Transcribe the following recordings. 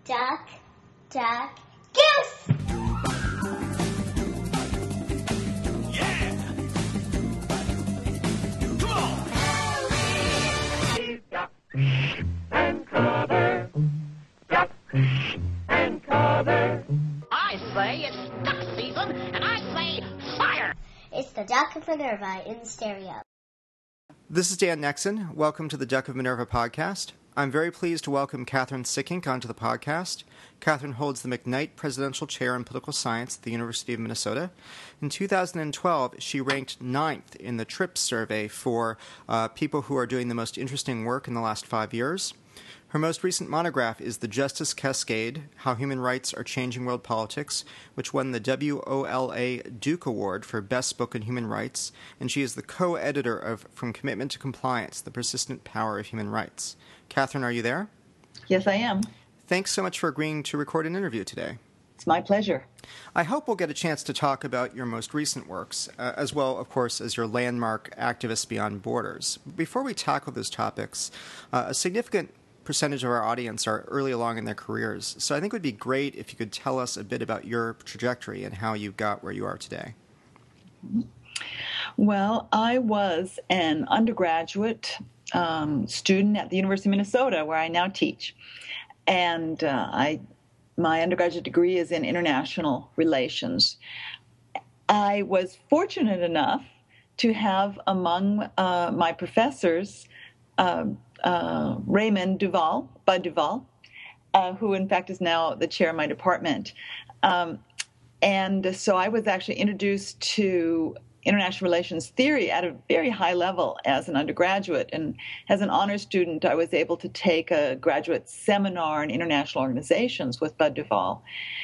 Duck, duck, goose! Yeah! Come on! Duck and cover. Duck and cover. I say it's duck season, and I say fire! It's the Duck of Minerva in stereo. This is Dan Nexon. Welcome to the Duck of Minerva podcast. I'm very pleased to welcome Catherine Sickink onto the podcast. Catherine holds the McKnight Presidential Chair in Political Science at the University of Minnesota. In 2012, she ranked 9th in the TRIPS survey for people who are doing the most interesting work in the last 5 years. Her most recent monograph is The Justice Cascade, How Human Rights Are Changing World Politics, which won the WOLA Duke Award for Best Book on Human Rights, and she is the co-editor of From Commitment to Compliance, The Persistent Power of Human Rights. Catherine, are you there? Yes, I am. Thanks so much for agreeing to record an interview today. It's my pleasure. I hope we'll get a chance to talk about your most recent works, as well, of course, as your landmark Activists Beyond Borders. Before we tackle those topics, a significant percentage of our audience are early along in their careers, so I think it would be great if you could tell us a bit about your trajectory and how you got where you are today. Well, I was an undergraduate student at the University of Minnesota, where I now teach, and my undergraduate degree is in international relations. I was fortunate enough to have among my professors Raymond Duval, Bud Duval, who in fact is now the chair of my department. And so I was actually introduced to international relations theory at a very high level as an undergraduate. And as an honor student, I was able to take a graduate seminar in international organizations with Bud Duval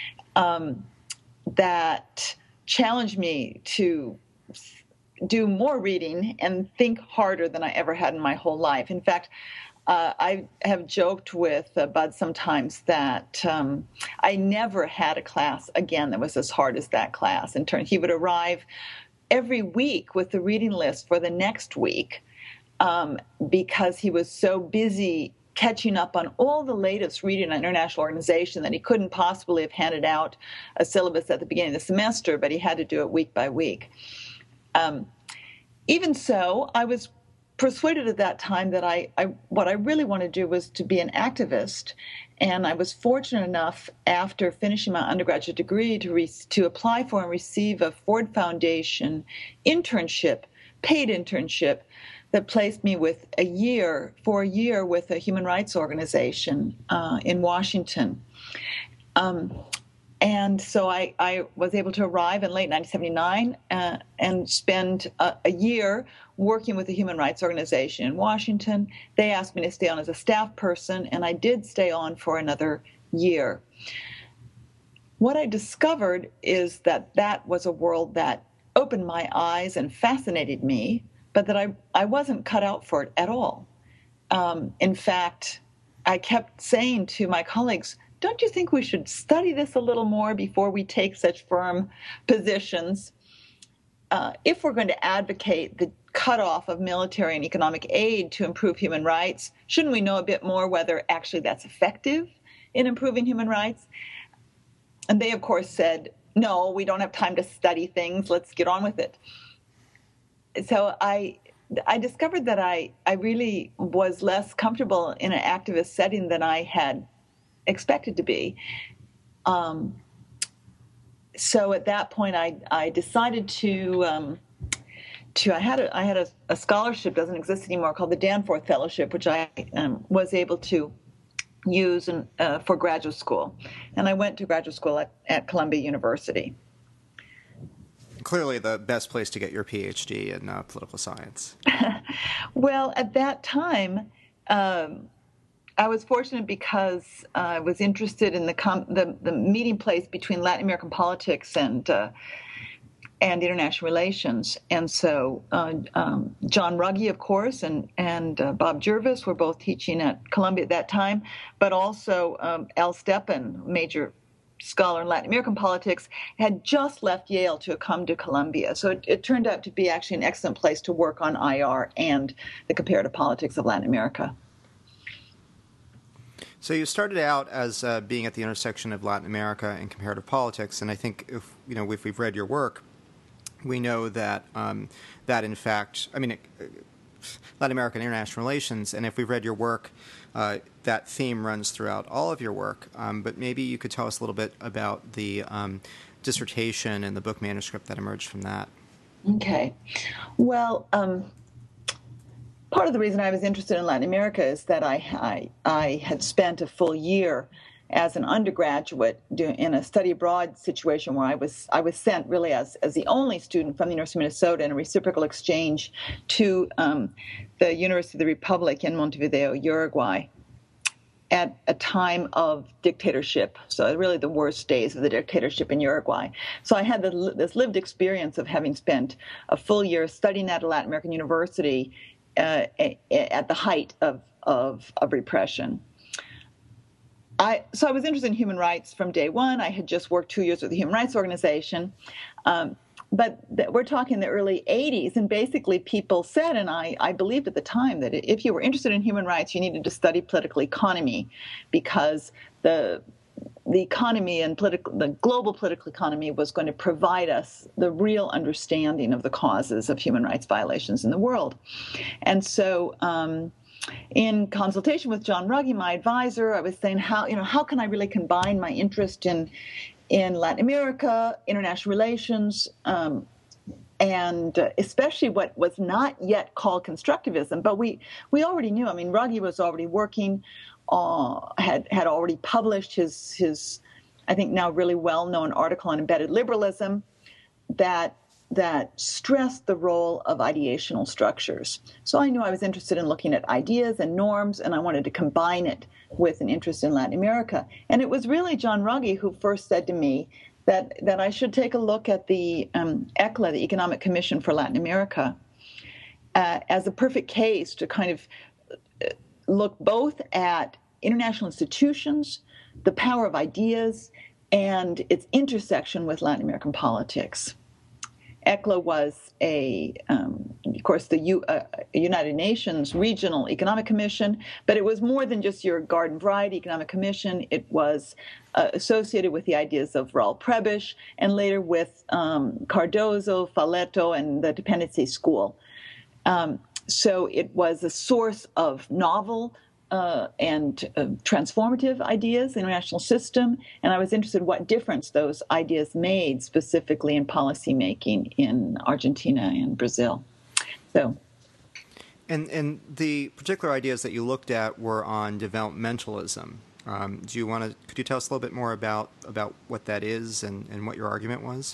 that challenged me to do more reading and think harder than I ever had in my whole life. In fact, I have joked with Bud sometimes that I never had a class again that was as hard as that class. In turn, he would arrive every week with the reading list for the next week because he was so busy catching up on all the latest reading on international organization that he couldn't possibly have handed out a syllabus at the beginning of the semester, but he had to do it week by week. Even so, I was persuaded at that time that what I really wanted to do was to be an activist. And I was fortunate enough, after finishing my undergraduate degree, to apply for and receive a Ford Foundation internship, paid internship, that placed me for a year with a human rights organization in Washington. And so I was able to arrive in late 1979 and spend a year working with a human rights organization in Washington. They asked me to stay on as a staff person, and I did stay on for another year. What I discovered is that was a world that opened my eyes and fascinated me, but that I wasn't cut out for it at all. In fact, I kept saying to my colleagues, don't you think we should study this a little more before we take such firm positions? If we're going to advocate the cutoff of military and economic aid to improve human rights, shouldn't we know a bit more whether actually that's effective in improving human rights? And they, of course, said, no, we don't have time to study things. Let's get on with it. So I discovered that I really was less comfortable in an activist setting than I had expected to be. So at that point, I decided I had a scholarship, doesn't exist anymore, called the Danforth Fellowship, which I was able to use for graduate school. And I went to graduate school at Columbia University. Clearly the best place to get your PhD in political science. Well, at that time, I was fortunate because I was interested in the meeting place between Latin American politics and international relations. And so John Ruggie, of course, and Bob Jervis were both teaching at Columbia at that time, but also Al Steppen, major scholar in Latin American politics, had just left Yale to come to Columbia. So it turned out to be actually an excellent place to work on IR and the comparative politics of Latin America. So you started out as being at the intersection of Latin America and comparative politics, and I think if we've read your work, we know that that in fact, Latin America and international relations, and if we've read your work, that theme runs throughout all of your work. But maybe you could tell us a little bit about the dissertation and the book manuscript that emerged from that. Okay. Well, part of the reason I was interested in Latin America is that I had spent a full year as an undergraduate in a study abroad situation where I was sent really as the only student from the University of Minnesota in a reciprocal exchange to the University of the Republic in Montevideo, Uruguay, at a time of dictatorship, so really the worst days of the dictatorship in Uruguay. So I had this lived experience of having spent a full year studying at a Latin American university at the height of repression. So I was interested in human rights from day one. I had just worked 2 years with the Human Rights Organization. But we're talking the early 80s, and basically people said, and I believed at the time, that if you were interested in human rights, you needed to study political economy, because the economy and the global political economy was going to provide us the real understanding of the causes of human rights violations in the world. And so in consultation with John Ruggie, my advisor, I was saying, how can I really combine my interest in Latin America, international relations, and especially what was not yet called constructivism, but we already knew. Ruggie was already working, had already published his I think now really well-known article on embedded liberalism that stressed the role of ideational structures. So I knew I was interested in looking at ideas and norms, and I wanted to combine it with an interest in Latin America. And it was really John Ruggie who first said to me that I should take a look at the ECLA, the Economic Commission for Latin America, as a perfect case to kind of look both at international institutions, the power of ideas, and its intersection with Latin American politics. ECLA was of course, the United Nations Regional Economic Commission, but it was more than just your garden variety economic commission. It was associated with the ideas of Raul Prebisch, and later with Cardozo, Faleto, and the Dependency School. So it was a source of novel and transformative ideas in the international system, and I was interested in what difference those ideas made specifically in policymaking in Argentina and Brazil. So, and the particular ideas that you looked at were on developmentalism. Could you tell us a little bit more about what that is and what your argument was?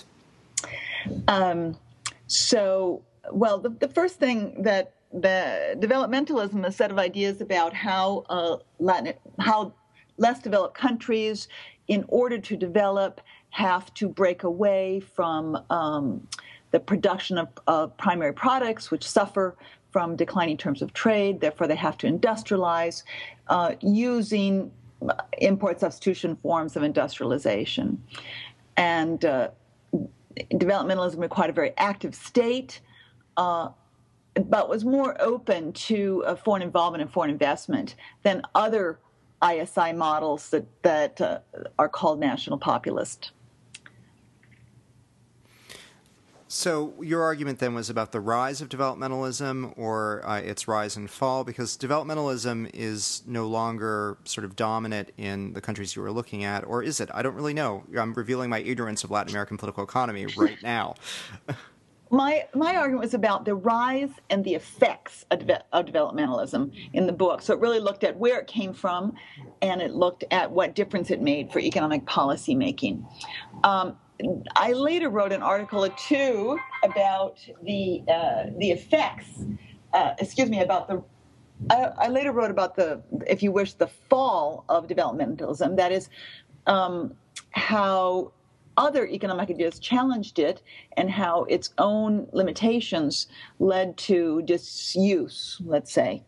The first thing that the developmentalism, a set of ideas about how less developed countries, in order to develop, have to break away from the production of primary products, which suffer from declining terms of trade. Therefore, they have to industrialize using import substitution forms of industrialization. And developmentalism required a very active state, but was more open to foreign involvement and foreign investment than other ISI models that are called national populist. So your argument then was about the rise of developmentalism, or its rise and fall, because developmentalism is no longer sort of dominant in the countries you were looking at, or is it? I don't really know. I'm revealing my ignorance of Latin American political economy right now. My argument was about the rise and the effects of developmentalism in the book. So it really looked at where it came from, and it looked at what difference it made for economic policy making. I later wrote an article or two about the effects. I later wrote about if you wish, the fall of developmentalism. That is, how other economic ideas challenged it, and how its own limitations led to disuse, let's say.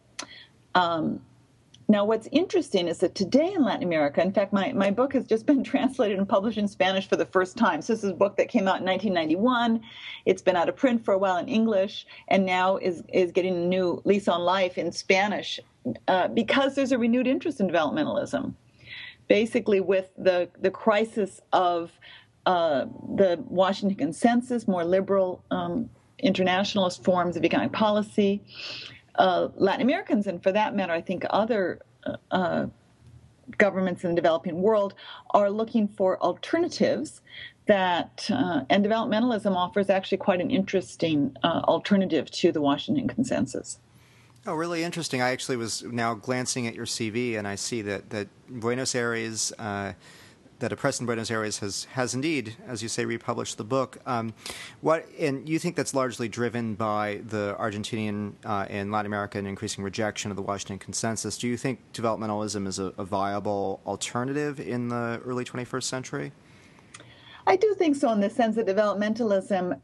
Now, what's interesting is that today in Latin America, in fact, my book has just been translated and published in Spanish for the first time. So this is a book that came out in 1991. It's been out of print for a while in English, and now is getting a new lease on life in Spanish. because there's a renewed interest in developmentalism. Basically, with the crisis of the Washington Consensus, more liberal internationalist forms of economic policy, Latin Americans, and for that matter, I think other governments in the developing world are looking for alternatives that, and developmentalism offers actually quite an interesting alternative to the Washington Consensus. Oh, really interesting. I actually was now glancing at your CV, and I see that Buenos Aires, that a press in Buenos Aires has indeed, as you say, republished the book. And you think that's largely driven by the Argentinian and Latin American increasing rejection of the Washington Consensus. Do you think developmentalism is a viable alternative in the early 21st century? I do think so, in the sense that developmentalism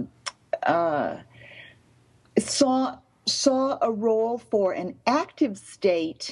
saw a role for an active state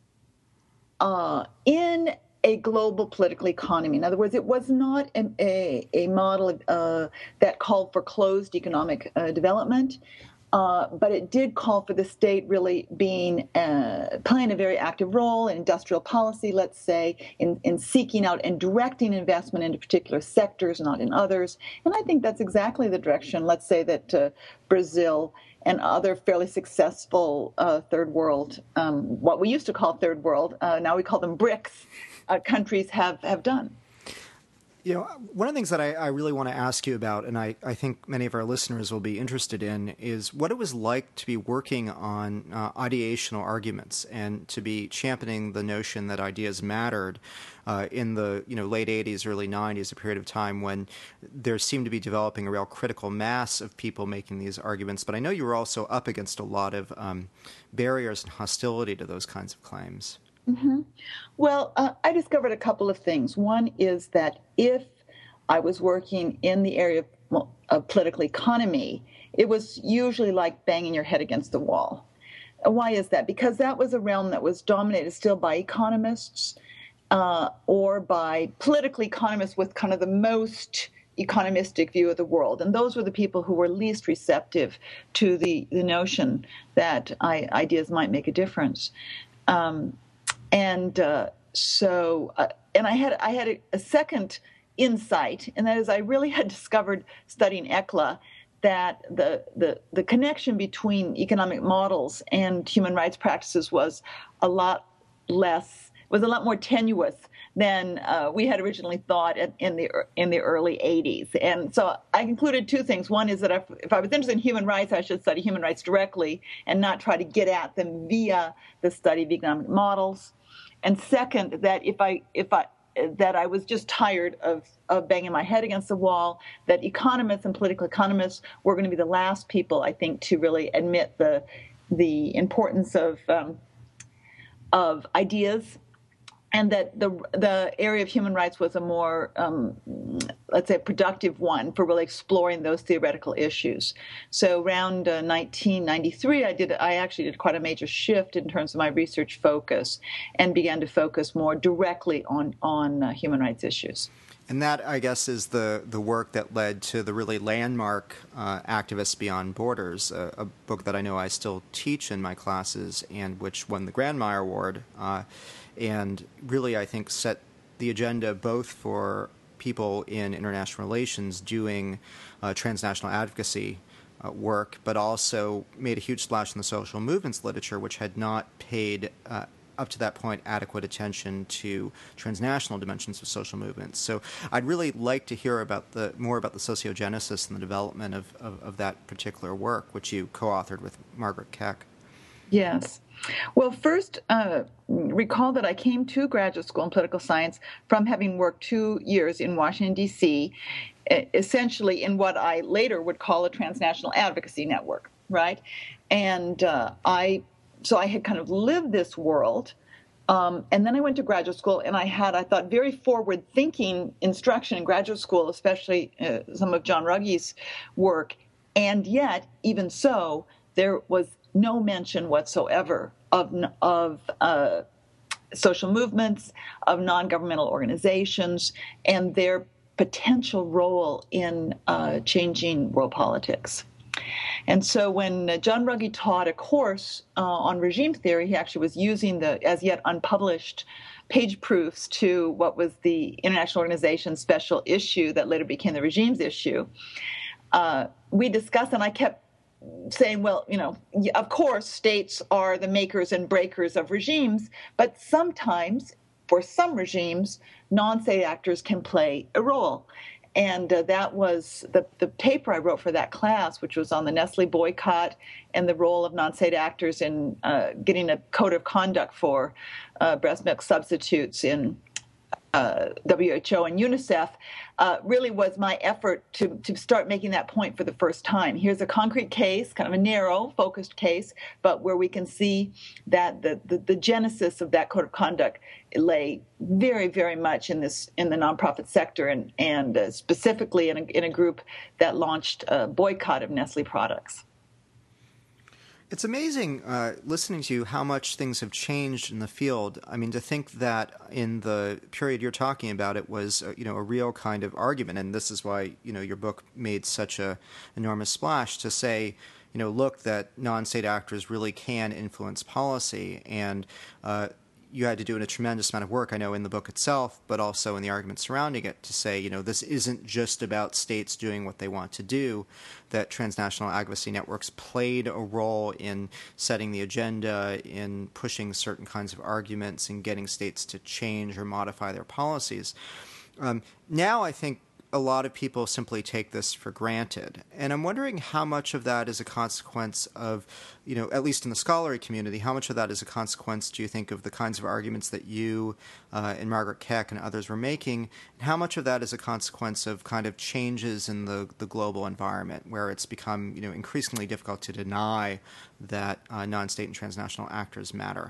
in a global political economy. In other words, it was not a model that called for closed economic development, but it did call for the state really playing a very active role in industrial policy, let's say, in seeking out and directing investment into particular sectors, not in others. And I think that's exactly the direction, let's say, that Brazil and other fairly successful third world, what we used to call third world, now we call them BRICS, countries have done. You know, one of the things that I really want to ask you about, and I think many of our listeners will be interested in, is what it was like to be working on ideational arguments and to be championing the notion that ideas mattered in the late 80s, early 90s, a period of time when there seemed to be developing a real critical mass of people making these arguments. But I know you were also up against a lot of barriers and hostility to those kinds of claims. Mm-hmm. Well, I discovered a couple of things. One is that if I was working in the area of political economy, it was usually like banging your head against the wall. Why is that? Because that was a realm that was dominated still by economists or by political economists with kind of the most economistic view of the world. And those were the people who were least receptive to the notion that ideas might make a difference. And I had a second insight, and that is I really had discovered studying ECLA that the connection between economic models and human rights practices was a lot more tenuous than we had originally thought in the early 80s. And so I concluded two things. One is that if I was interested in human rights, I should study human rights directly and not try to get at them via the study of economic models. And second, that that I was just tired of banging my head against the wall, that economists and political economists were going to be the last people, I think, to really admit the importance of ideas, and that the area of human rights was a more, let's say, productive one for really exploring those theoretical issues. So around 1993, I actually did quite a major shift in terms of my research focus and began to focus more directly on human rights issues. And that, I guess, is the work that led to the really landmark Activists Beyond Borders, a book that I know I still teach in my classes and which won the Grandmeyer Award. And really, I think, set the agenda both for people in international relations doing transnational advocacy work, but also made a huge splash in the social movements literature, which had not paid, up to that point, adequate attention to transnational dimensions of social movements. So I'd really like to hear more about the sociogenesis and the development of that particular work, which you co-authored with Margaret Keck. Yes. Well, first, recall that I came to graduate school in political science from having worked 2 years in Washington, D.C., essentially in what I later would call a transnational advocacy network, right? And so I had kind of lived this world, and then I went to graduate school, and I thought, very forward-thinking instruction in graduate school, especially some of John Ruggie's work, and yet, even so, there was no mention whatsoever of social movements, of non-governmental organizations, and their potential role in changing world politics. And so when John Ruggie taught a course on regime theory, he actually was using the as yet unpublished page proofs to what was the International Organization special issue that later became the regimes issue. We discussed, and I kept saying, well, of course, states are the makers and breakers of regimes, but sometimes, for some regimes, non-state actors can play a role. And that was the paper I wrote for that class, which was on the Nestle boycott and the role of non-state actors in getting a code of conduct for breast milk substitutes in WHO and UNICEF, really was my effort to start making that point for the first time. Here's a concrete case, kind of a narrow, focused case, but where we can see that the genesis of that code of conduct lay very, very much in the nonprofit sector and specifically in a group that launched a boycott of Nestle products. It's amazing listening to you how much things have changed in the field. I mean, to think that in the period you're talking about, it was a real kind of argument, and this is why your book made such a enormous splash to say, look, that non-state actors really can influence policy, and you had to do a tremendous amount of work, I know, in the book itself, but also in the arguments surrounding it to say, this isn't just about states doing what they want to do, that transnational advocacy networks played a role in setting the agenda, in pushing certain kinds of arguments, and getting states to change or modify their policies. Now I think a lot of people simply take this for granted. And I'm wondering how much of that is a consequence of, at least in the scholarly community, how much of that is a consequence, do you think, of the kinds of arguments that you and Margaret Keck and others were making, and how much of that is a consequence of kind of changes in the global environment, where it's become, increasingly difficult to deny that non-state and transnational actors matter?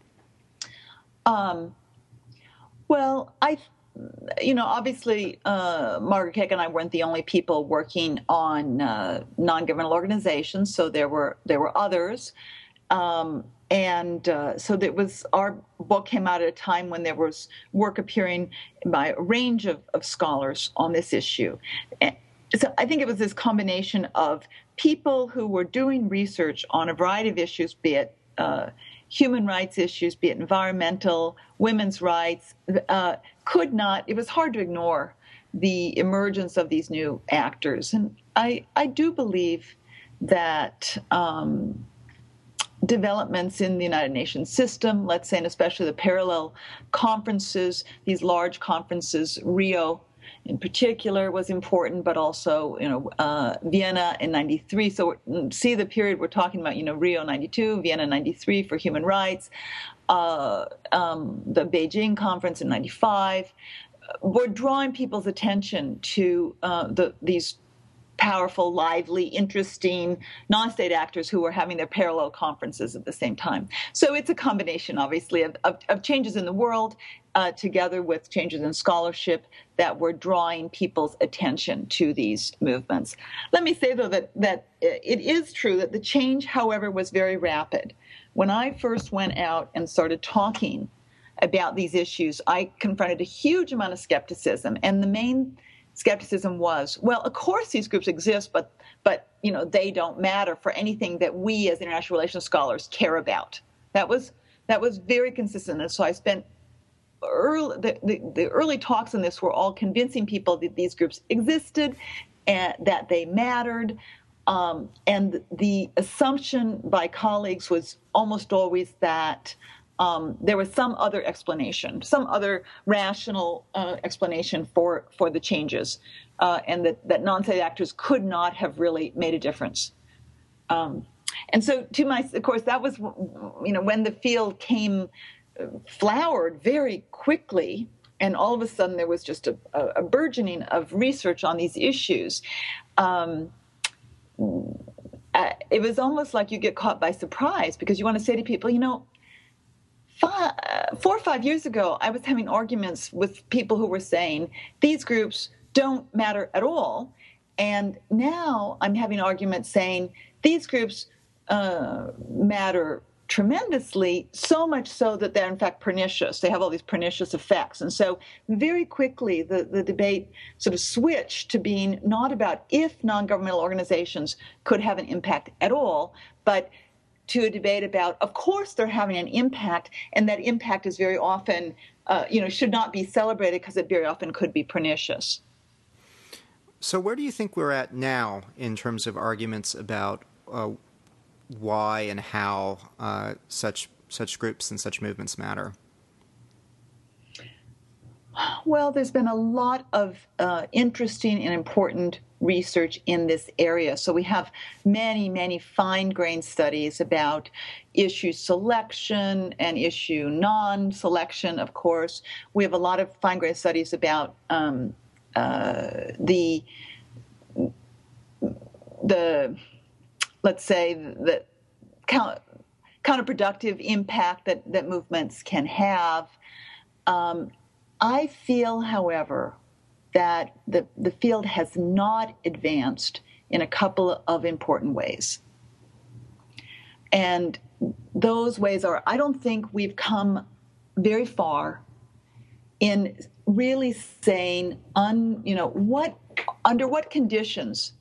Well, obviously, Margaret Keck and I weren't the only people working on non-governmental organizations, so there were others, so that was our book came out at a time when there was work appearing by a range of scholars on this issue. And so I think it was this combination of people who were doing research on a variety of issues, be it human rights issues, be it environmental, women's rights, it was hard to ignore the emergence of these new actors. And I do believe that developments in the United Nations system, let's say, and especially the parallel conferences, these large conferences, Rio in particular was important, but also, Vienna in 93. So see the period we're talking about, Rio 92, Vienna 93 for human rights, the Beijing conference in 95. We're drawing people's attention to these powerful, lively, interesting non-state actors who are having their parallel conferences at the same time. So it's a combination, obviously, of changes in the world together with changes in scholarship that were drawing people's attention to these movements. Let me say, though, that it is true that the change, however, was very rapid. When I first went out and started talking about these issues, I confronted a huge amount of skepticism, and the main skepticism was, well, of course these groups exist, but they don't matter for anything that we as international relations scholars care about. That was very consistent, and so I spent the early talks on this were all convincing people that these groups existed and that they mattered. And the assumption by colleagues was almost always that there was some other explanation, some other rational explanation for the changes, and that non-state actors could not have really made a difference. And so, of course, that was, when the field flowered very quickly, and all of a sudden there was just a burgeoning of research on these issues. It was almost like you get caught by surprise, because you want to say to people, 4 or 5 years ago, I was having arguments with people who were saying these groups don't matter at all. And now I'm having arguments saying these groups matter tremendously, so much so that they're in fact pernicious. They have all these pernicious effects. And so very quickly the debate sort of switched to being not about if non-governmental organizations could have an impact at all, but to a debate about, of course, they're having an impact, and that impact is very often, should not be celebrated because it very often could be pernicious. So where do you think we're at now in terms of arguments about why and how such groups and such movements matter? Well, there's been a lot of interesting and important research in this area. So we have many, many fine-grained studies about issue selection and issue non-selection, of course. We have a lot of fine-grained studies about the let's say, the counterproductive impact that movements can have. I feel, however, that the field has not advanced in a couple of important ways. And those ways are, I don't think we've come very far in really saying, under what conditions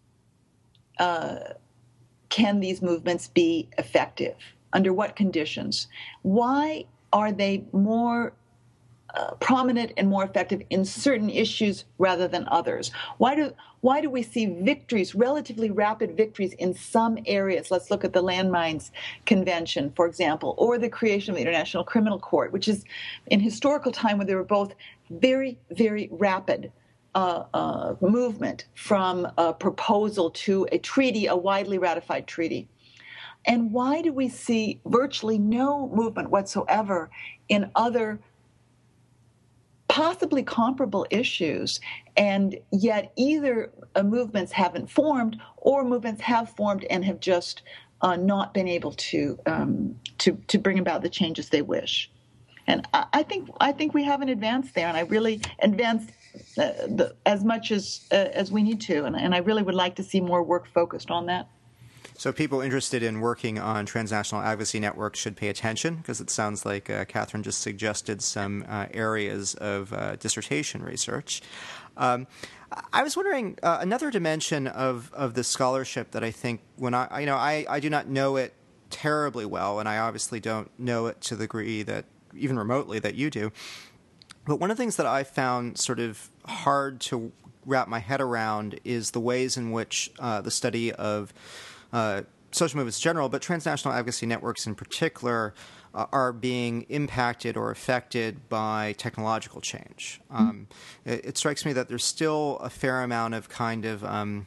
can these movements be effective? Under what conditions? Why are they more prominent and more effective in certain issues rather than others? Why do we see victories, relatively rapid victories in some areas? Let's look at the Landmines Convention, for example, or the creation of the International Criminal Court, which is in historical time when they were both very, very rapid movement from a proposal to a treaty, a widely ratified treaty. And why do we see virtually no movement whatsoever in other possibly comparable issues, and yet either movements haven't formed or movements have formed and have just not been able to bring about the changes they wish? And I think we haven't advanced there, and I really advanced as much as we need to, and I really would like to see more work focused on that. So people interested in working on transnational advocacy networks should pay attention, because it sounds like Catherine just suggested some areas of dissertation research. I was wondering another dimension of this scholarship that I think when I do not know it terribly well, and I obviously don't know it to the degree that even remotely that you do. But one of the things that I found sort of hard to wrap my head around is the ways in which the study of social movements in general, but transnational advocacy networks in particular, are being impacted or affected by technological change. It strikes me that there's still a fair amount of kind of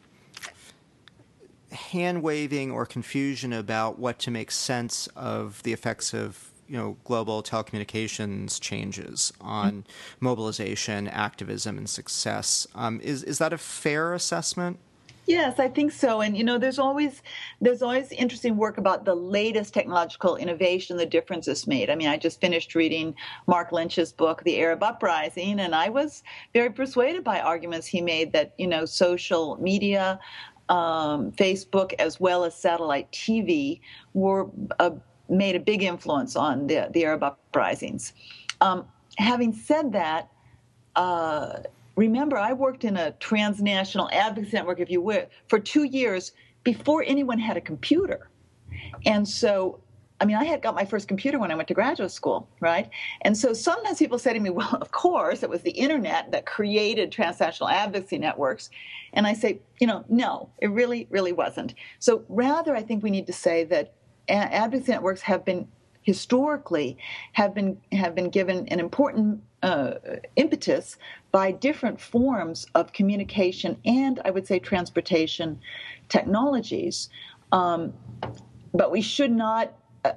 hand-waving or confusion about what to make sense of the effects of global telecommunications changes on mobilization, activism, and success. Is that a fair assessment? Yes, I think so. And, there's always interesting work about the latest technological innovation, the difference it's made. I mean, I just finished reading Mark Lynch's book, The Arab Uprising, and I was very persuaded by arguments he made that, social media, Facebook, as well as satellite TV were made a big influence on the Arab uprisings. Having said that, remember, I worked in a transnational advocacy network, if you will, for 2 years before anyone had a computer. And so, I got my first computer when I went to graduate school, right? And so sometimes people say to me, well, of course, it was the internet that created transnational advocacy networks. And I say, no, it really, really wasn't. So rather, I think we need to say that advocacy networks have been historically have been given an important impetus by different forms of communication and, I would say, transportation technologies. But we should not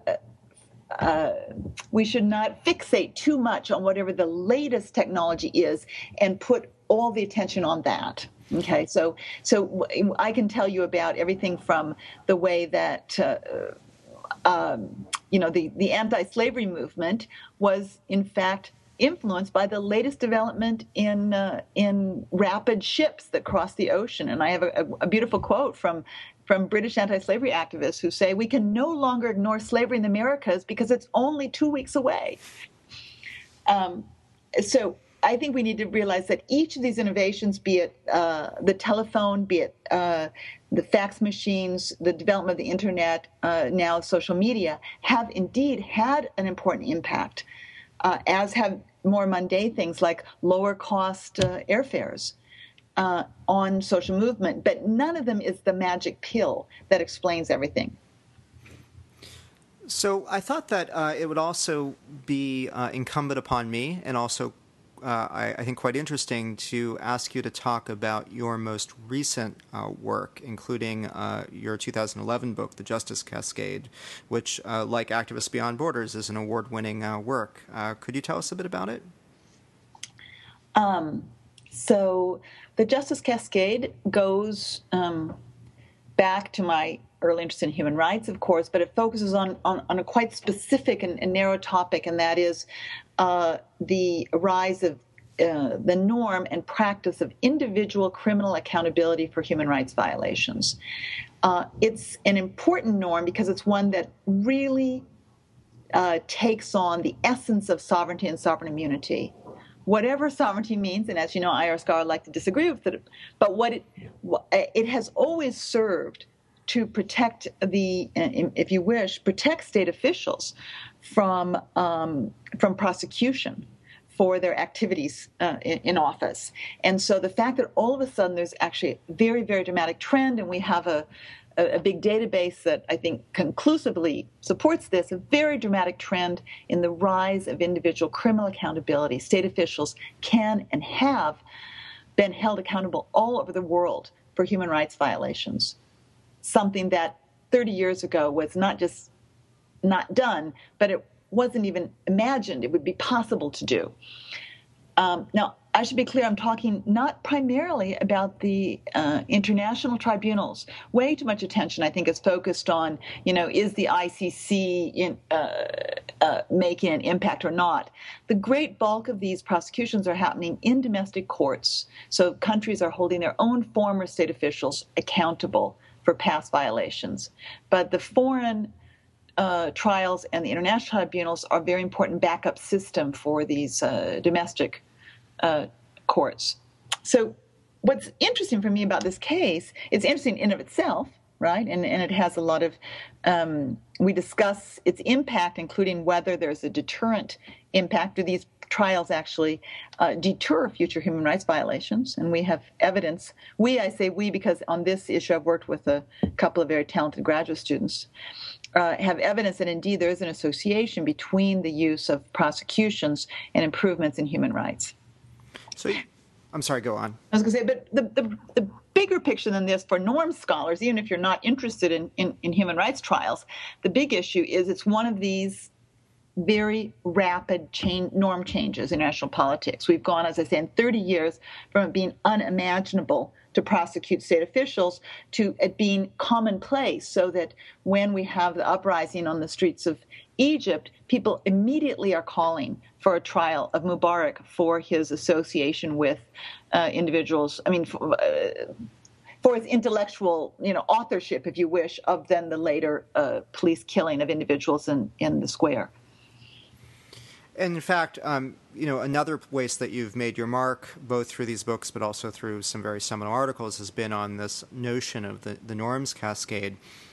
fixate too much on whatever the latest technology is and put all the attention on that. Okay, so I can tell you about everything from the way that the anti-slavery movement was in fact influenced by the latest development in rapid ships that cross the ocean. And I have a beautiful quote from British anti-slavery activists who say, we can no longer ignore slavery in the Americas because it's only 2 weeks away. So I think we need to realize that each of these innovations, be it the telephone, be it the fax machines, the development of the internet, now social media, have indeed had an important impact, as have more mundane things like lower cost airfares on social movement. But none of them is the magic pill that explains everything. So I thought that it would also be incumbent upon me, and also I think quite interesting, to ask you to talk about your most recent work, including your 2011 book, The Justice Cascade, which, like Activists Beyond Borders, is an award-winning work. Could you tell us a bit about it? So The Justice Cascade goes back to my early interest in human rights, of course, but it focuses on a quite specific and narrow topic, and that is the rise of the norm and practice of individual criminal accountability for human rights violations. It's an important norm because it's one that really takes on the essence of sovereignty and sovereign immunity. Whatever sovereignty means, and as you know, I or scholars like to disagree with it, but what it has always served to protect if you wish, protect state officials from prosecution for their activities in office. And so the fact that all of a sudden there's actually a very, very dramatic trend, and we have a big database that I think conclusively supports this, a very dramatic trend in the rise of individual criminal accountability. State officials can and have been held accountable all over the world for human rights violations, something that 30 years ago was not just not done, but it wasn't even imagined it would be possible to do. Now, I should be clear, I'm talking not primarily about the international tribunals. Way too much attention, I think, is focused on, is the ICC making an impact or not? The great bulk of these prosecutions are happening in domestic courts. So countries are holding their own former state officials accountable for past violations. But the foreign trials and the international tribunals are a very important backup system for these domestic courts. So what's interesting for me about this case, it's interesting in of itself, right? And it has a lot of, we discuss its impact, including whether there's a deterrent impact. Do these trials actually deter future human rights violations? And we have evidence. I say we because on this issue I've worked with a couple of very talented graduate students, have evidence that indeed there is an association between the use of prosecutions and improvements in human rights. So, I'm sorry, go on. I was going to say, but the bigger picture than this for norm scholars, even if you're not interested in human rights trials, the big issue is it's one of these very rapid norm changes in international politics. We've gone, as I say, in 30 years from it being unimaginable to prosecute state officials to it being commonplace, so that when we have the uprising on the streets of Egypt, people immediately are calling for a trial of Mubarak for his association with individuals. I mean, for his intellectual, authorship, if you wish, of then the later police killing of individuals in the square. And in fact, another place that you've made your mark, both through these books but also through some very seminal articles, has been on this notion of the norms cascade,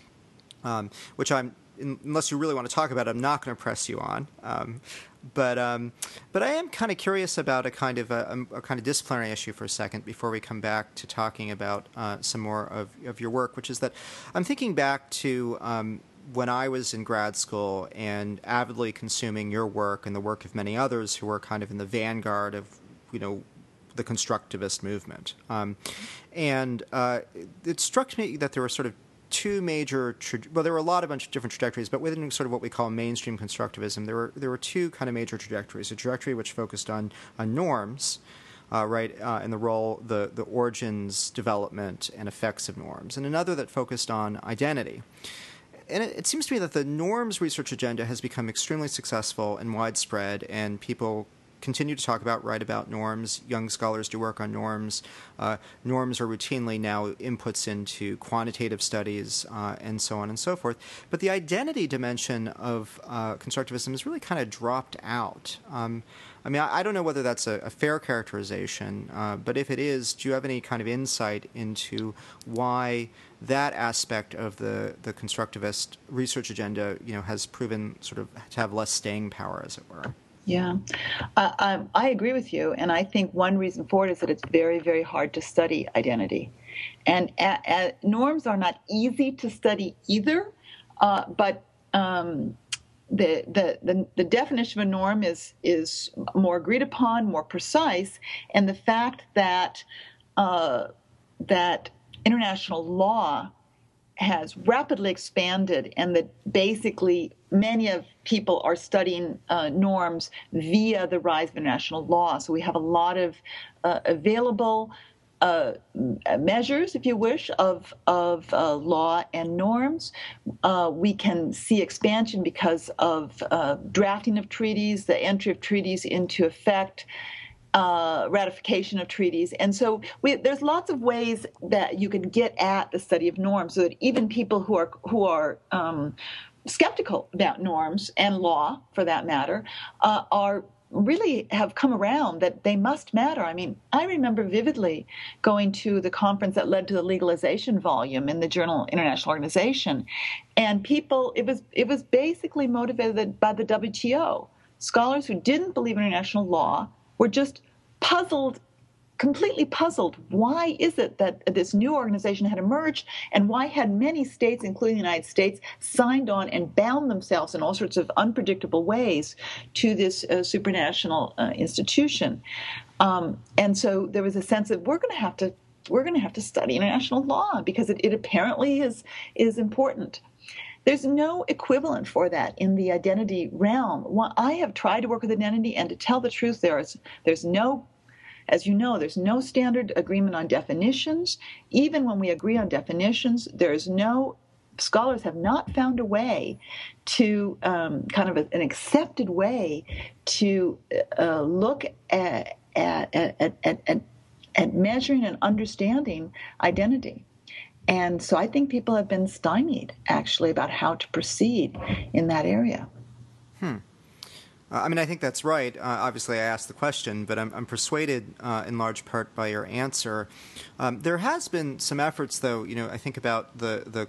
which unless you really want to talk about it, I'm not going to press you on. But I am kind of curious about a kind of disciplinary issue for a second before we come back to talking about some more of your work, which is that I'm thinking back to when I was in grad school and avidly consuming your work and the work of many others who were kind of in the vanguard of, the constructivist movement. And it struck me that there were sort of two major, there were a bunch of different trajectories, but within sort of what we call mainstream constructivism, there were two kind of major trajectories. A trajectory which focused on norms, and the role, the origins, development, and effects of norms, and another that focused on identity. And it seems to me that the norms research agenda has become extremely successful and widespread, and people continue to talk about, write about norms. Young scholars do work on norms. Norms are routinely now inputs into quantitative studies and so on and so forth. But the identity dimension of constructivism has really kind of dropped out. I mean, I don't know whether that's a fair characterization, but if it is, do you have any kind of insight into why that aspect of the constructivist research agenda, has proven sort of to have less staying power, as it were? Yeah, I agree with you, and I think one reason for it is that it's very, very hard to study identity, and norms are not easy to study either, but the definition of a norm is more agreed upon, more precise, and the fact that that international law has rapidly expanded, and that basically many of people are studying norms via the rise of international law. So we have a lot of available measures, if you wish, of law and norms. We can see expansion because of drafting of treaties, the entry of treaties into effect, ratification of treaties. And so there's lots of ways that you can get at the study of norms, so that even people who are skeptical about norms and law, for that matter, are really have come around that they must matter. I mean, I remember vividly going to the conference that led to the legalization volume in the journal International Organization, and people, it was basically motivated by the WTO. Scholars who didn't believe in international law were just puzzled, completely puzzled. Why is it that this new organization had emerged, and why had many states, including the United States, signed on and bound themselves in all sorts of unpredictable ways to this supranational institution? And so there was a sense of we're going to have to study international law because it apparently is important. There's no equivalent for that in the identity realm. Well, I have tried to work with identity, and to tell the truth, there's no, as you know, there's no standard agreement on definitions. Even when we agree on definitions, scholars have not found a way to kind of an accepted way to look at measuring and understanding identity. And so I think people have been stymied, actually, about how to proceed in that area. I mean, I think that's right. Obviously, I asked the question, but I'm persuaded in large part by your answer. There has been some efforts, though. I think about the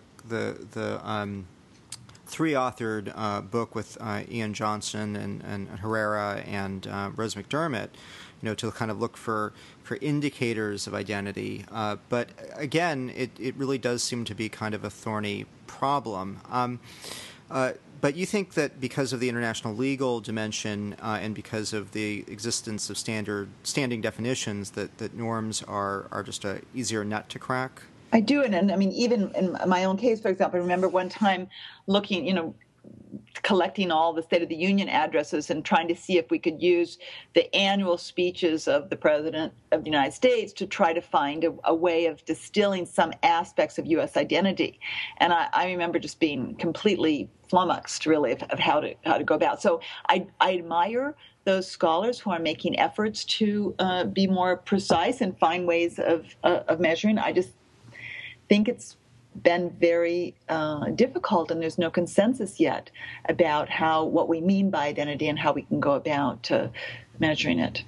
three-authored book with Ian Johnson and Herrera and Rose McDermott, to kind of look for indicators of identity. But again, it really does seem to be kind of a thorny problem. But you think that because of the international legal dimension and because of the existence of standing definitions, that norms are just a easier nut to crack? I do, and I mean, even in my own case, for example, I remember one time looking, collecting all the State of the Union addresses and trying to see if we could use the annual speeches of the President of the United States to try to find a way of distilling some aspects of U.S. identity. And I remember just being completely flummoxed, really, of how to go about. So I admire those scholars who are making efforts to be more precise and find ways of measuring. I just think it's been very difficult, and there's no consensus yet about what we mean by identity and how we can go about measuring it.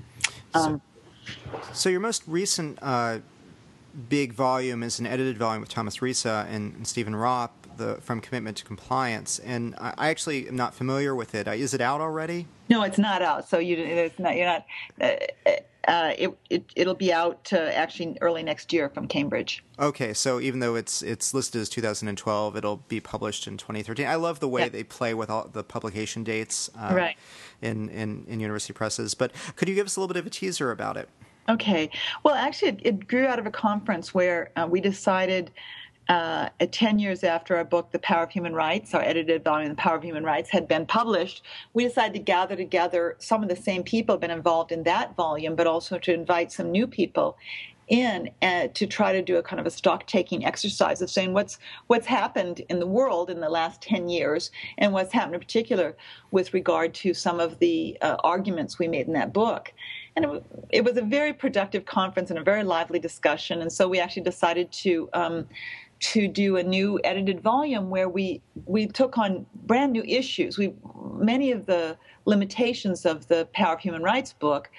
So your most recent big volume is an edited volume with Thomas Risa and Stephen Ropp, From Commitment to Compliance, and I actually am not familiar with it. Is it out already? No, it's not out. So you're not. It'll be out actually early next year from Cambridge. Okay, so even though it's listed as 2012, it'll be published in 2013. I love the way they play with all the publication dates right. in university presses. But could you give us a little bit of a teaser about it? Okay. Well, actually, it grew out of a conference where we decided 10 years after our book, The Power of Human Rights, our edited volume, The Power of Human Rights, had been published, we decided to gather together some of the same people who have been involved in that volume, but also to invite some new people. in to try to do a kind of a stock-taking exercise of saying what's happened in the world in the last 10 years and what's happened in particular with regard to some of the arguments we made in that book. And it was a very productive conference and a very lively discussion. And so we actually decided to do a new edited volume where we took on brand new issues. Many of the limitations of the Power of Human Rights book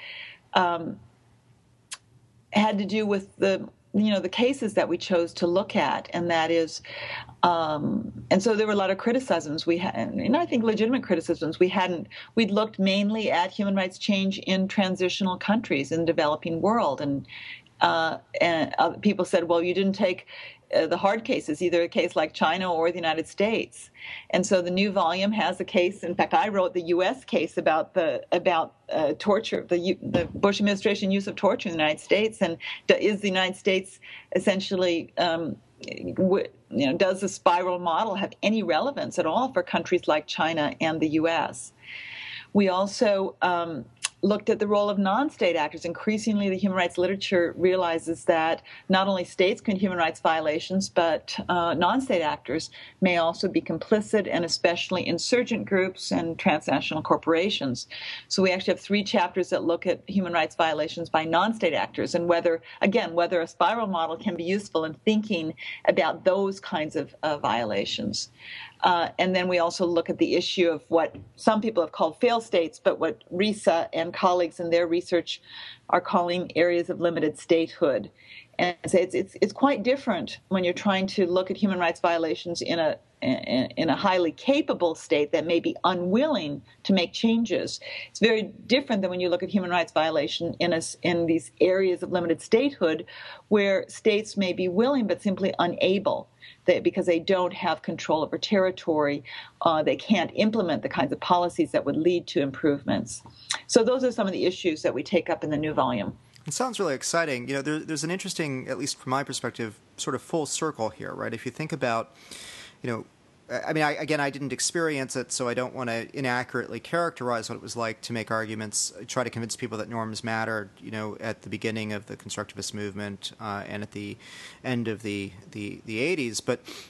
had to do with the cases that we chose to look at, and that is, and so there were a lot of criticisms we had, and I think legitimate criticisms. We'd looked mainly at human rights change in transitional countries in the developing world, and people said, well, you didn't take the hard cases, either a case like China or the United States. And so the new volume has a case. In fact, I wrote the U.S. case about torture, the Bush administration use of torture in the United States, and is the United States essentially, does the spiral model have any relevance at all for countries like China and the U.S.? We also looked at the role of non-state actors. Increasingly, the human rights literature realizes that not only states commit human rights violations, but non-state actors may also be complicit, and especially insurgent groups and transnational corporations. So we actually have 3 chapters that look at human rights violations by non-state actors, and whether a spiral model can be useful in thinking about those kinds of violations. And then we also look at the issue of what some people have called failed states, but what Risa and colleagues in their research are calling areas of limited statehood. And it's quite different when you're trying to look at human rights violations in a highly capable state that may be unwilling to make changes. It's very different than when you look at human rights violation in these areas of limited statehood, where states may be willing but simply unable. Because they don't have control over territory, they can't implement the kinds of policies that would lead to improvements. So those are some of the issues that we take up in the new volume. It sounds really exciting. There's an interesting, at least from my perspective, sort of full circle here, right? If you think about, I didn't experience it, so I don't want to inaccurately characterize what it was like to make arguments, try to convince people that norms matter, at the beginning of the constructivist movement and at the end of the 80s.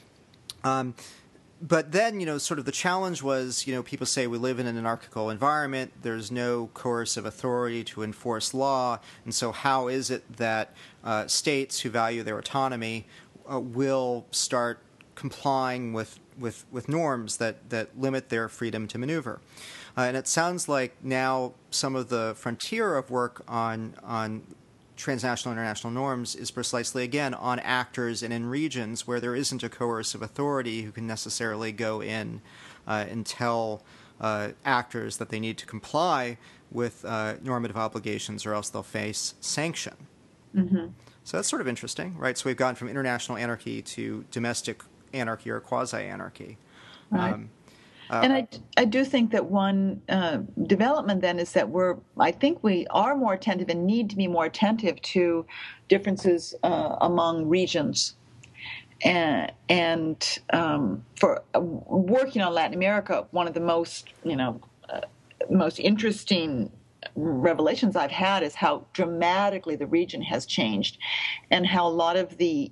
But then, sort of the challenge was, people say we live in an anarchical environment. There's no coercive authority to enforce law. And so how is it that states who value their autonomy will start complying with norms that limit their freedom to maneuver? And it sounds like now some of the frontier of work on transnational international norms is precisely, again, on actors and in regions where there isn't a coercive authority who can necessarily go in and tell actors that they need to comply with normative obligations or else they'll face sanction. Mm-hmm. So that's sort of interesting, right? So we've gone from international anarchy to domestic anarchy or quasi-anarchy. Right. And I do think that one development then is that I think we are more attentive and need to be more attentive to differences among regions. And for working on Latin America, one of the most interesting revelations I've had is how dramatically the region has changed, and how a lot of the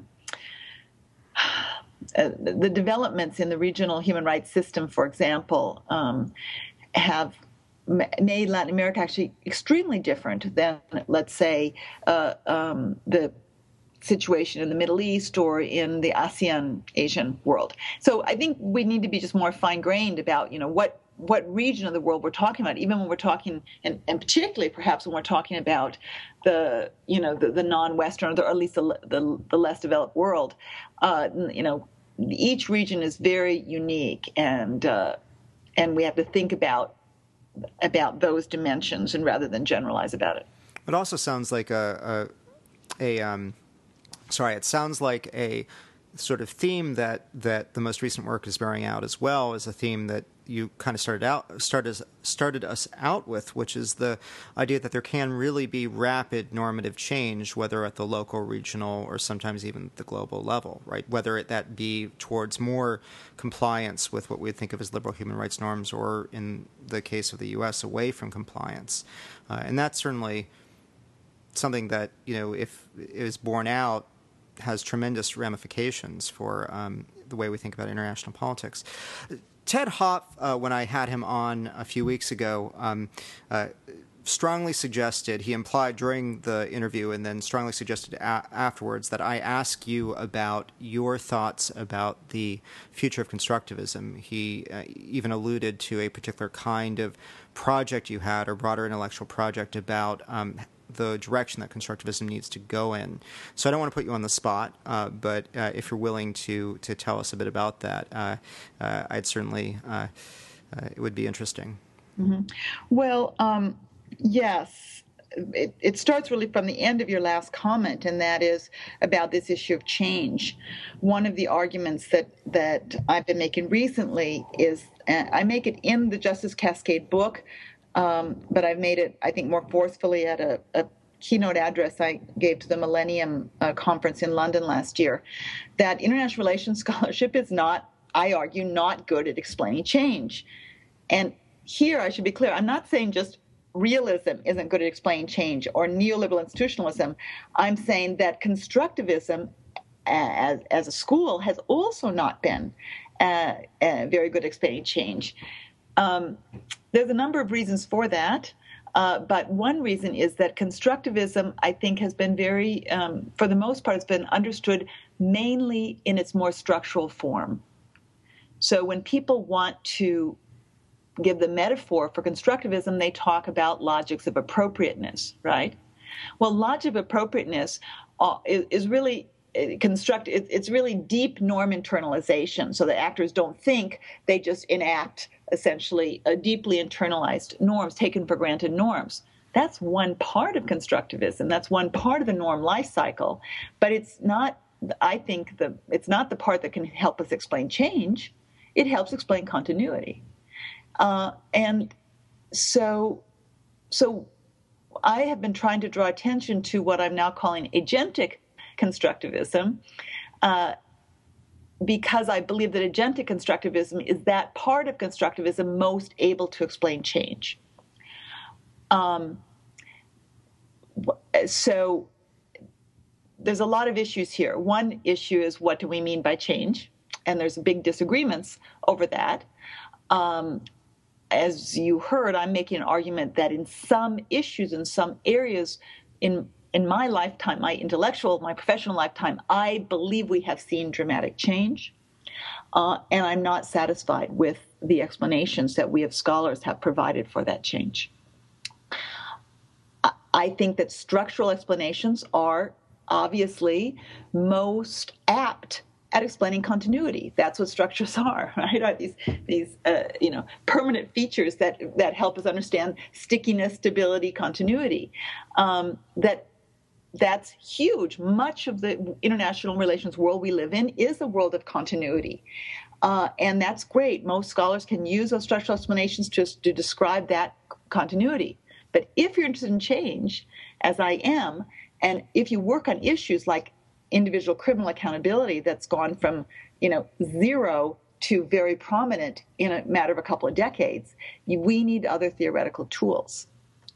developments in the regional human rights system, for example, have made Latin America actually extremely different than, let's say, the situation in the Middle East or in the ASEAN Asian world. So I think we need to be just more fine-grained about, what region of the world we're talking about, even when we're talking, and particularly perhaps when we're talking about the non-Western, or at least the less developed world. Each region is very unique, and we have to think about those dimensions, and rather than generalize about it. It also sounds like it sounds like a sort of theme that the most recent work is bearing out as well, as a theme that you kind of started us out with, which is the idea that there can really be rapid normative change, whether at the local, regional, or sometimes even the global level, right? Whether that be towards more compliance with what we think of as liberal human rights norms, or in the case of the U.S., away from compliance. And that certainly something that, if it is borne out, has tremendous ramifications for the way we think about international politics. Ted Hoff, when I had him on a few weeks ago, strongly suggested, he implied during the interview and then strongly suggested afterwards, that I ask you about your thoughts about the future of constructivism. He even alluded to a particular kind of project you had, or broader intellectual project, about the direction that constructivism needs to go in. So I don't want to put you on the spot, but if you're willing to tell us a bit about that, I'd certainly, it would be interesting. Mm-hmm. Well, yes, it starts really from the end of your last comment, and that is about this issue of change. One of the arguments that I've been making recently is, I make it in the Justice Cascade book, but I've made it, I think, more forcefully at a keynote address I gave to the Millennium Conference in London last year, that international relations scholarship is not, I argue, not good at explaining change. And here I should be clear, I'm not saying just realism isn't good at explaining change, or neoliberal institutionalism. I'm saying that constructivism as a school has also not been very good at explaining change. There's a number of reasons for that, but one reason is that constructivism, I think, has been very, for the most part, it's been understood mainly in its more structural form. So when people want to give the metaphor for constructivism, they talk about logics of appropriateness, right? Well, logic of appropriateness is really it's really deep norm internalization. So the actors don't think, they just enact essentially a deeply internalized norms, taken for granted norms. That's one part of constructivism. That's one part of the norm life cycle. But it's not, I think, it's not the part that can help us explain change. It helps explain continuity. And so I have been trying to draw attention to what I'm now calling agentic constructivism, because I believe that agentic constructivism is that part of constructivism most able to explain change. So there's a lot of issues here. One issue is, what do we mean by change? And there's big disagreements over that. As you heard, I'm making an argument that in some issues, in some areas, in my lifetime, my professional lifetime, I believe we have seen dramatic change. And I'm not satisfied with the explanations that we as scholars have provided for that change. I think that structural explanations are obviously most apt at explaining continuity. That's what structures are, right? These permanent features that help us understand stickiness, stability, continuity. That's huge. Much of the international relations world we live in is a world of continuity. And that's great. Most scholars can use those structural explanations to describe that continuity. But if you're interested in change, as I am, and if you work on issues like individual criminal accountability that's gone from, zero to very prominent in a matter of a couple of decades, we need other theoretical tools.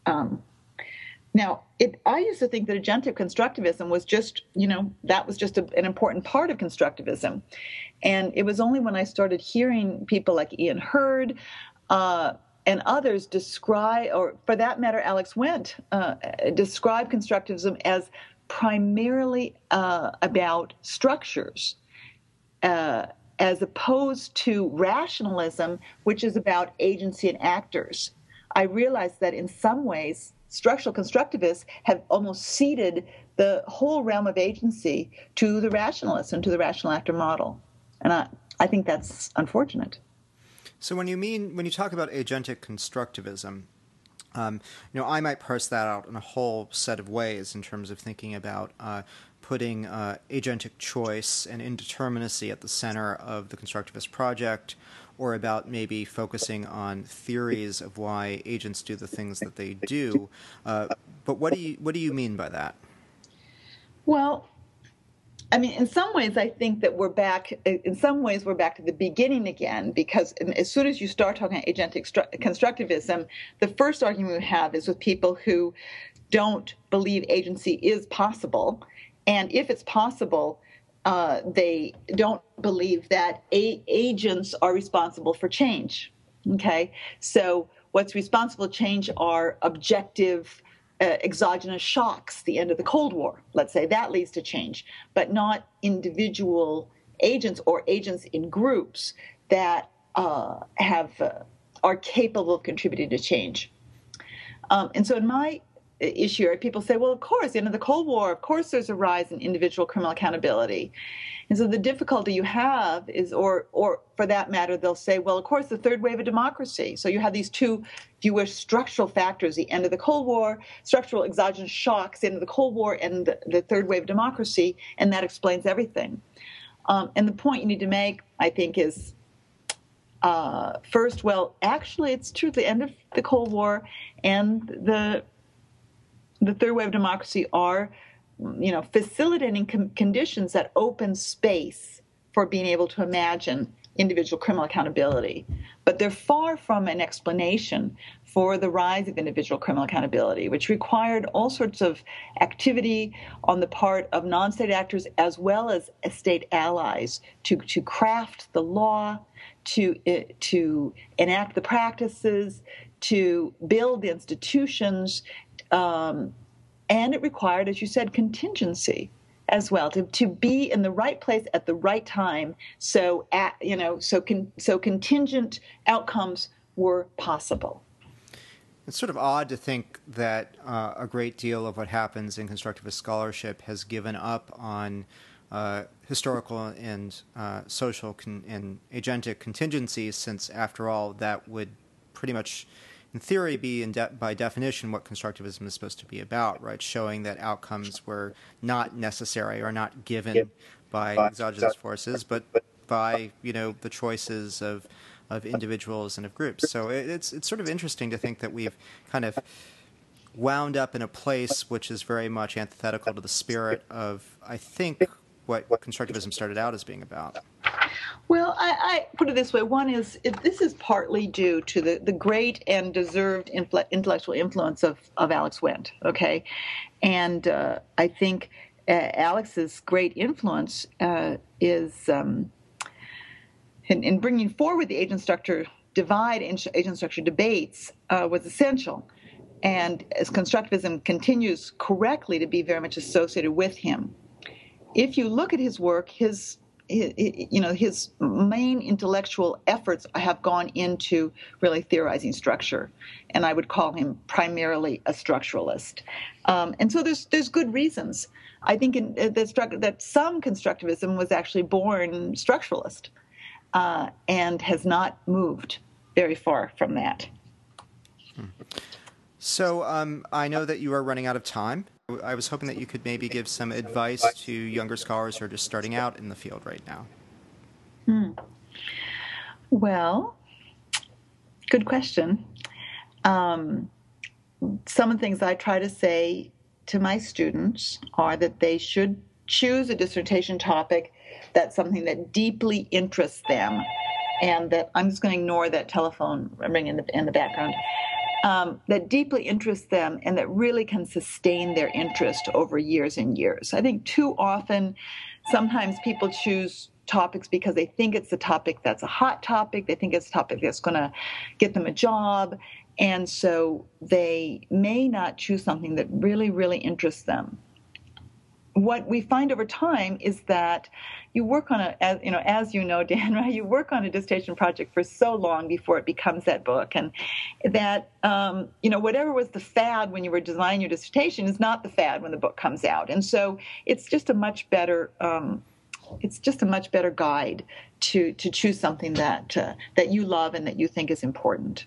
Now, I used to think that agentic constructivism was just, that was just an important part of constructivism. And it was only when I started hearing people like Ian Hurd and others describe, or for that matter, Alex Wendt, describe constructivism as primarily about structures, as opposed to rationalism, which is about agency and actors. I realized that in some ways, structural constructivists have almost ceded the whole realm of agency to the rationalists and to the rational actor model. And I think that's unfortunate. So when you talk about agentic constructivism, I might parse that out in a whole set of ways in terms of thinking about putting agentic choice and indeterminacy at the center of the constructivist project, or about maybe focusing on theories of why agents do the things that they do. But what do you mean by that? Well, I mean, in some ways, I think that we're back. In some ways, we're back to the beginning again, because as soon as you start talking about agentic constructivism, the first argument we have is with people who don't believe agency is possible. And if it's possible, they don't believe that agents are responsible for change. Okay, so what's responsible for change are objective exogenous shocks, the end of the Cold War, let's say, that leads to change, but not individual agents or agents in groups that are capable of contributing to change. And so in my issue, people say, well, of course, the end of the Cold War, of course there's a rise in individual criminal accountability. And so the difficulty you have is, or for that matter, they'll say, well, of course, the third wave of democracy. So you have these two, if you wish, structural factors, the end of the Cold War, structural exogenous shocks, the end of the Cold War, and the third wave of democracy, and that explains everything. And the point you need to make, I think, is first, well, actually, it's true, the end of the Cold War and the third wave of democracy are, facilitating conditions that open space for being able to imagine individual criminal accountability. But they're far from an explanation for the rise of individual criminal accountability, which required all sorts of activity on the part of non-state actors as well as state allies to craft the law, to enact the practices, to build the institutions, and it required, as you said, contingency as well, to be in the right place at the right time. So contingent outcomes were possible. It's sort of odd to think that a great deal of what happens in constructivist scholarship has given up on historical and social and agentic contingencies, since, after all, that would pretty much, in theory, be by definition what constructivism is supposed to be about, right? Showing that outcomes were not necessary or not given by exogenous forces, but by the choices of individuals and of groups. So it's sort of interesting to think that we've kind of wound up in a place which is very much antithetical to the spirit of, I think, what constructivism started out as being about. Well, I put it this way. One is, this is partly due to the great and deserved intellectual influence of Alex Wendt, okay? And I think Alex's great influence is in bringing forward the agent-structure divide and agent-structure debates was essential. And as constructivism continues correctly to be very much associated with him, if you look at his work, his main intellectual efforts have gone into really theorizing structure, and I would call him primarily a structuralist. And so there's good reasons. I think that some constructivism was actually born structuralist and has not moved very far from that. So I know that you are running out of time. I was hoping that you could maybe give some advice to younger scholars who are just starting out in the field right now. Well, good question. Some of the things I try to say to my students are that they should choose a dissertation topic that's something that deeply interests them, and that I'm just going to ignore that telephone ring in the background. That deeply interests them and that really can sustain their interest over years and years. I think too often, sometimes people choose topics because they think it's a topic that's a hot topic. They think it's a topic that's going to get them a job. And so they may not choose something that really, really interests them. What we find over time is that you work on as you know, Dan, right? You work on a dissertation project for so long before it becomes that book, and that whatever was the fad when you were designing your dissertation is not the fad when the book comes out, and so it's just a much better guide to choose something that you love and that you think is important.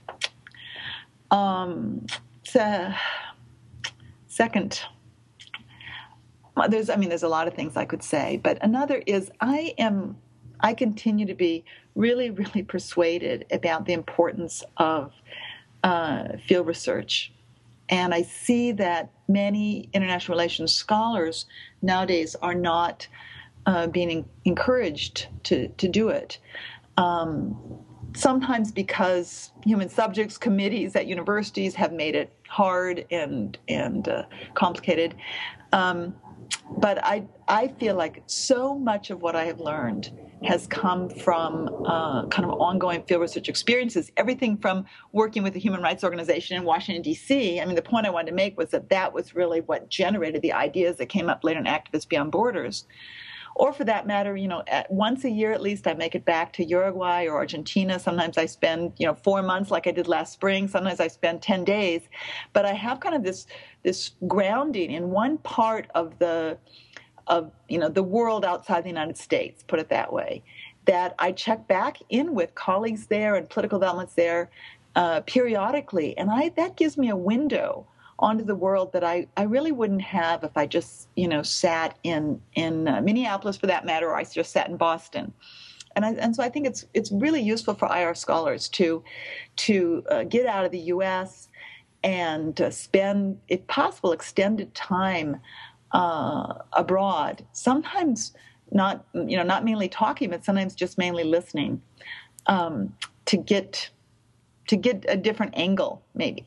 Second. There's a lot of things I could say, but another is I continue to be really, really persuaded about the importance of field research. And I see that many international relations scholars nowadays are not being encouraged to do it. sometimes because human subjects committees at universities have made it hard and complicated. But I feel like so much of what I have learned has come from kind of ongoing field research experiences, everything from working with a human rights organization in Washington, D.C. I mean, the point I wanted to make was that was really what generated the ideas that came up later in Activists Beyond Borders. Or for that matter, once a year at least, I make it back to Uruguay or Argentina. Sometimes I spend, 4 months like I did last spring. Sometimes I spend 10 days. But I have kind of this grounding in one part of the world outside the United States, put it that way, that I check back in with colleagues there and political developments there periodically. And that gives me a window onto the world that I really wouldn't have if I just, sat in Minneapolis, for that matter, or I just sat in Boston. And so I think it's really useful for IR scholars to get out of the U.S. and spend, if possible, extended time abroad. Sometimes not mainly talking, but sometimes just mainly listening, to get a different angle, maybe.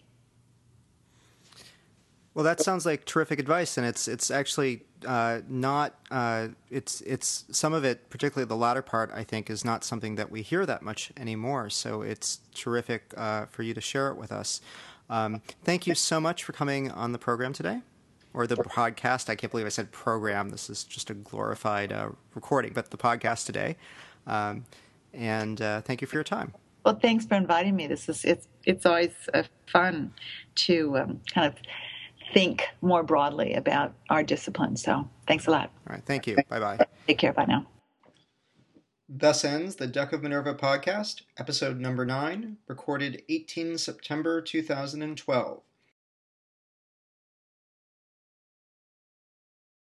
Well, that sounds like terrific advice, and it's actually not. It's some of it, particularly the latter part, I think, is not something that we hear that much anymore. So it's terrific for you to share it with us. Thank you so much for coming on the program today, or the podcast. I can't believe I said program. This is just a glorified recording, but the podcast today. And thank you for your time. Well, thanks for inviting me. It's always fun to kind of think more broadly about our discipline. So thanks a lot. All right. Thank you. Bye-bye. Take care. Bye now. Thus ends the Duck of Minerva podcast, episode number 9, recorded 18 September 2012.